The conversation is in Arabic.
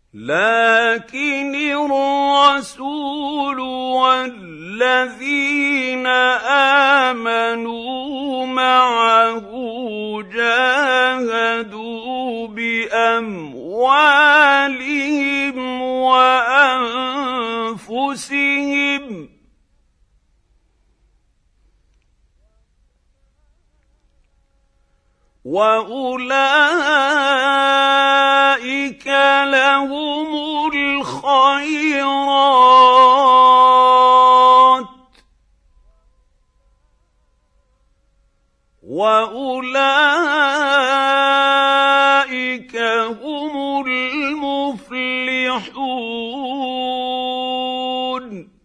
لكن الرسول والذين آمنوا معه جاهدوا بأموالهم وأنفسهم وأولئك لهم الخيرات وأولئك هم المفلحون.